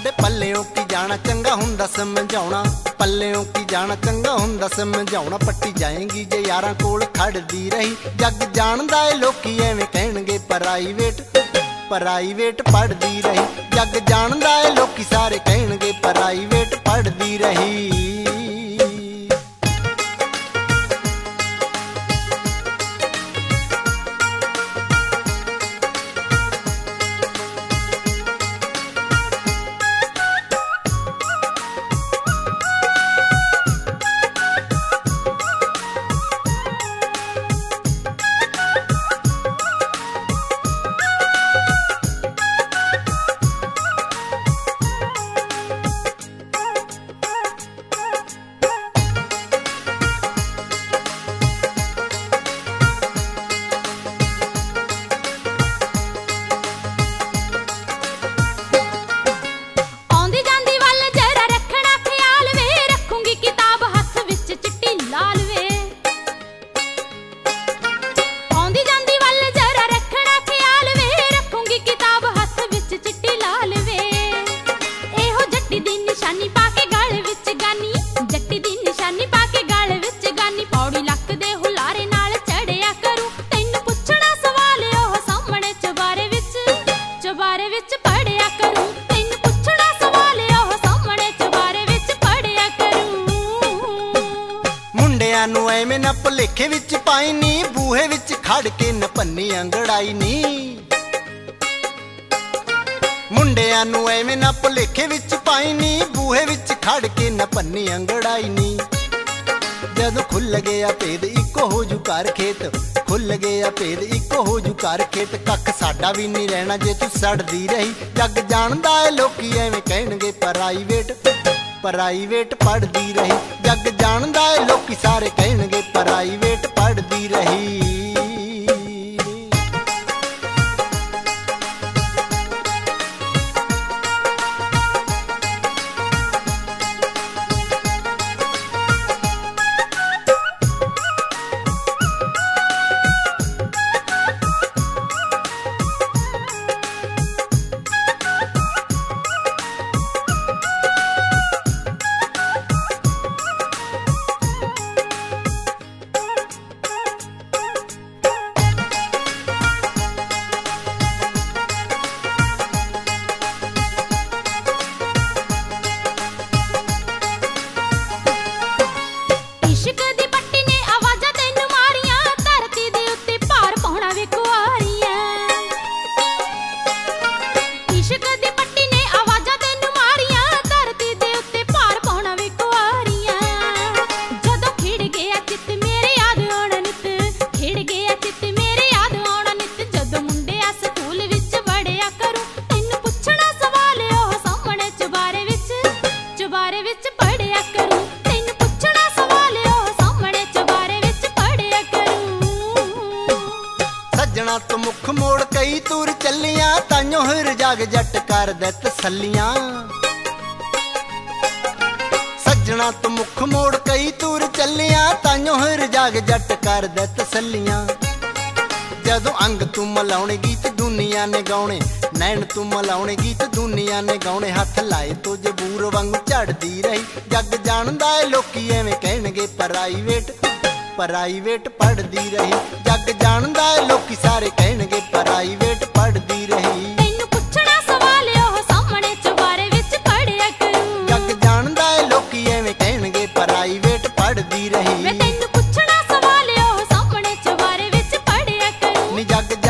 साडे पल्लियों की जाना चंगा हुंदा समझाउणा, पल्लियों की जाना चंगा हुंदा समझाउणा। पट्टी जाएंगी जे यारां कोल खड़दी रही, जग जाणदा ए लोकी एवें कहणगे प्राइवेट प्राइवेट पढ़दी रही। जग जाणदा ए लोकी सारे कहणगे प्राइवेट पढ़दी रही। एवें ना भुलेखे विच पाई नी, बूहे विच खड़ के न भन्नी अंगड़ाई नी। मुंडियां नूं एवें ना भुलेखे विच पाई नी, बूहे विच खड़ के न भन्नी अंगड़ाई नी। जदों खुल गया भेद इको हो जू घर खेत, खुल गया भेद इको हो जू घर खेत। कख साडा भी नहीं रहना जे तू सड़दी रही। जग जाणदा ए लोकी एवें कहणगे प्राइवेट प्राइवेट पढ़दी रही। जग जाणदा ए लोकी सारे कहणगे प्राइवेट पढ़दी रही। सजना तो मुख मोड़ कई तुर चलियां, ताइयों हिर जाग जट कर दे तसल्लियां। सजना तो मुख मोड़ कई तुर चलियां, ताइयों हिर जाग जट कर दे तसल्लियां। जदों अंग तू मलाउणे गीत दुनिया ने गाउणे, नैन तू मलाउणे गीत दुनिया ने गाउणे। हथ लाए तो जबूर वांगू झड़दी रही। जग जाणदा ए लोकी एवें कहणगे प्राइवेट प्राइवेट पढ़दी रही। जग जाणदा ए लोकी सारे कहणगे प्राइवेट पढ़दी रही। तैनू पुछना सवाल ओह सामणे चबारे विच पढ़िया करूं। जग जाणदा ए लोकी एवें कहणगे प्राइवेट पढ़दी रही। मैं तैनू पुछना सवाल ओह सामणे चबारे विच पढ़िया करूं। नी जग